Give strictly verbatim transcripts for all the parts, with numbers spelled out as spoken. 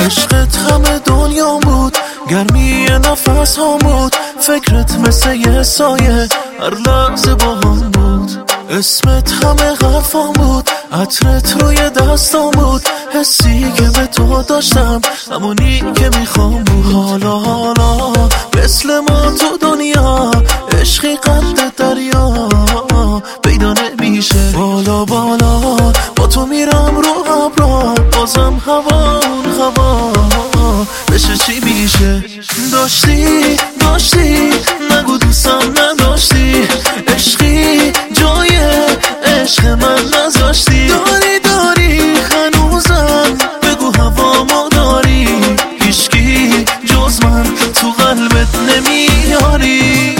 عشقت همه دنیا بود، گرمی نفس ها بود، فکرت مثل یه سایه هر لحظه با هم بود. اسمت همه حرفام بود، عطرت روی دستام بود، حسی که به تو داشتم همونی که میخوام بود. حالا حالا مثل ما تو دنیا عشقی قد دریا پیدا نمیشه. بالا بالا با تو میرم رو ابرا، بازم هوا اون هوا بشه چی میشه. داشتی داشتی نگو دوستم نداشتی، عشقی جای عشق من نذاشتی. داری داری هنوزم بگو هوامو داری، هیچکی جز من تو قلبت نمیاری.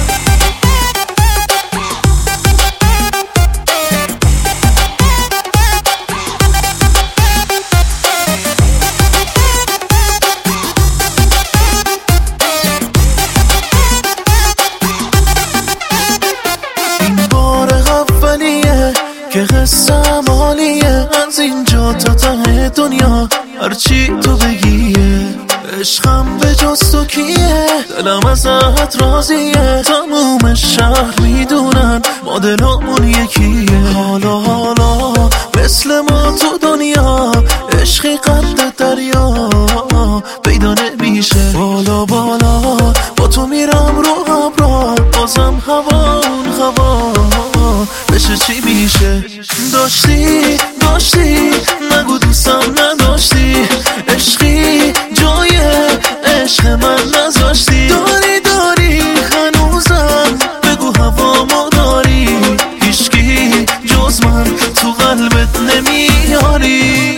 که قصه مالیه از اینجا تا ته دنیا، هرچی تو بگیه. عشقم به جز تو کیه، دلم ازت راضیه، تموم شهر میدونن ما دلمون یکیه. حالا حالا مثل ما تو دنیا عشقی قد دریا پیدا نمیشه. بالا بالا با تو میرم رو ابرا، بازم هوا اون هوا بشه چی میشه. داشتی داشتی نگو دوستم نداشتی، عشقی جای عشق من نذاشتی. داری داری هنوزم بگو هوامو داری، هیچکی جز من تو قلبت نمیاری.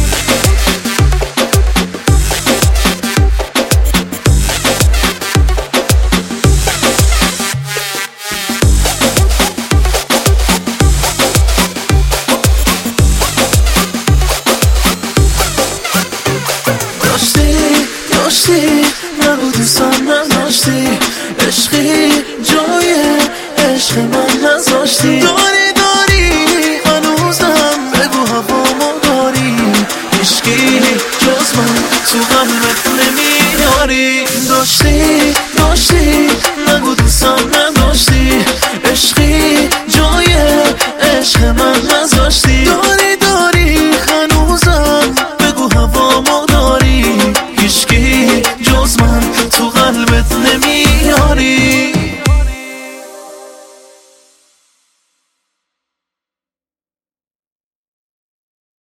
داشتی نگو دوستم نداشتی، عشقی جای عشق من نذاشتی. داری داری هنوزم بگو هوامو داری، هیچکی جز من تو قلبت نمیاری. داشتی داشتی نگو دوستم نداشتی، عشقی جای عشق من نذاشتی. داری داری هنوزم بگو هوامو داری، هیچکی جز من تو قلبت نمیاری.